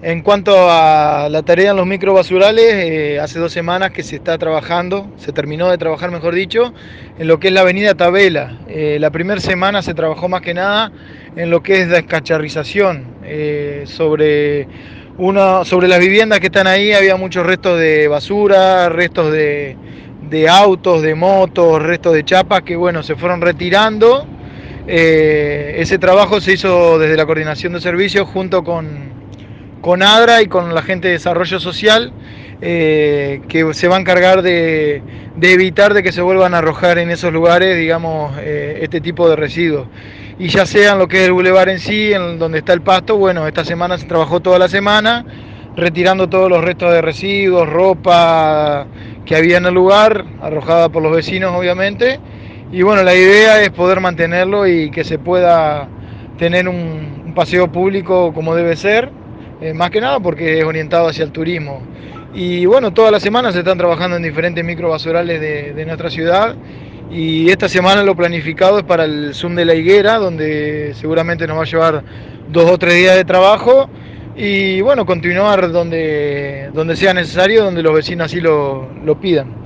En cuanto a la tarea en los microbasurales, hace 2 semanas que se está trabajando, se terminó de trabajar, mejor dicho, en lo que es la avenida Tabela. La primera semana se trabajó más que nada en lo que es descacharrización. Sobre las viviendas que están ahí había muchos restos de basura, restos de autos, de motos, restos de chapas que bueno, se fueron retirando. Ese trabajo se hizo desde la coordinación de servicios junto con ADRA y con la gente de desarrollo social, que se va a encargar de evitar de que se vuelvan a arrojar en esos lugares, digamos, este tipo de residuos. Y ya sea en lo que es el bulevar en sí, en donde está el pasto, bueno, esta semana se trabajó toda la semana, retirando todos los restos de residuos, ropa que había en el lugar, arrojada por los vecinos obviamente. Y bueno, la idea es poder mantenerlo y que se pueda tener un paseo público como debe ser, más que nada porque es orientado hacia el turismo. Y bueno, todas las semanas se están trabajando en diferentes microbasurales de nuestra ciudad y esta semana lo planificado es para el Zoom de la Higuera, donde seguramente nos va a llevar 2 o 3 días de trabajo y bueno, continuar donde sea necesario, donde los vecinos así lo pidan.